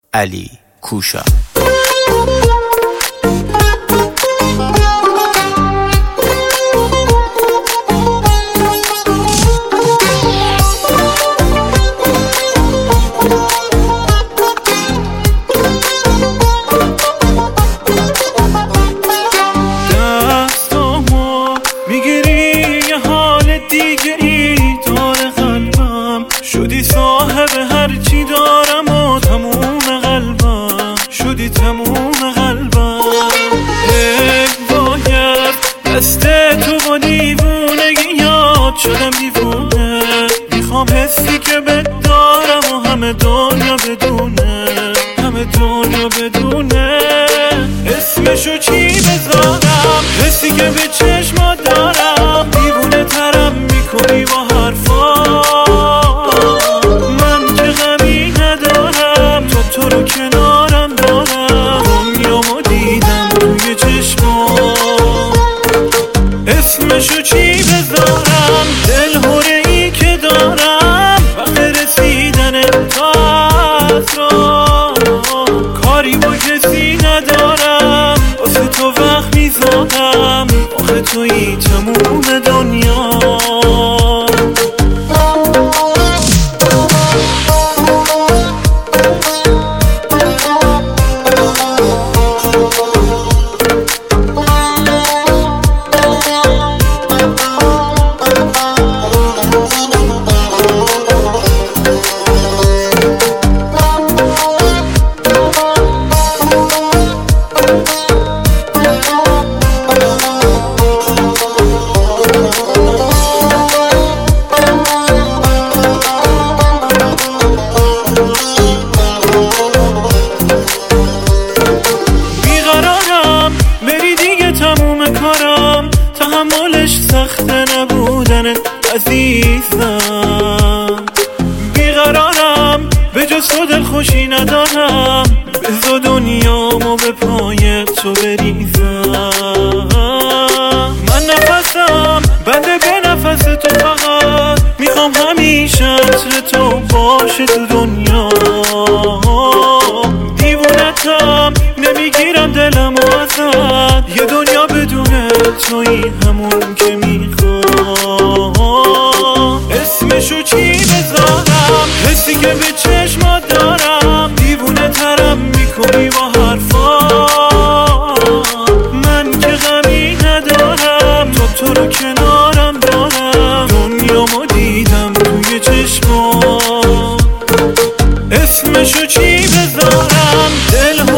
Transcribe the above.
علی کوشا. شدی صاحب هرچی دارم و تموم قلبم، شدی تموم قلبم. باید دست تو با دیوونگی یاد شدم دیوونه، میخوام حسی که بهت دارم و همه دنیا بدونه، همه دنیا بدونه. اسمشو چی بذارم؟ حسی که به چشمات دارم، دیوونه ترم میکنی با حرفا. تو رو کنارم دارم، دنیامو دیدم توی چشمام. اسمشو چی بذارم؟ دلهوره ای که دارم وقت رسیدن تا را، کاری با کسی ندارم، واسه تو وقت میذارم، آخه تویی تموم دنیا. تحملش سخته نبودن عزیزم، بیقرارم به جز تو دلخوشی ندارم، بذار دنیامو به پای تو بریزم. من نفسم بنده به نفس تو، فقط میخوام همیشه عطر تو باشه تو دنیا. دیوونتم نمیگیرم دلم و ازت، یه دنیا بدونه تویی همون که میخوام. اسمشو چی بذارم؟ حسی که به چشمات دارم، دیوونه ترم میکنی با حرفا. من که غمی ندارم، تو رو کنارم دارم، دنیامو دیدم توی چشمات. اسمشو چی بذارم؟ دل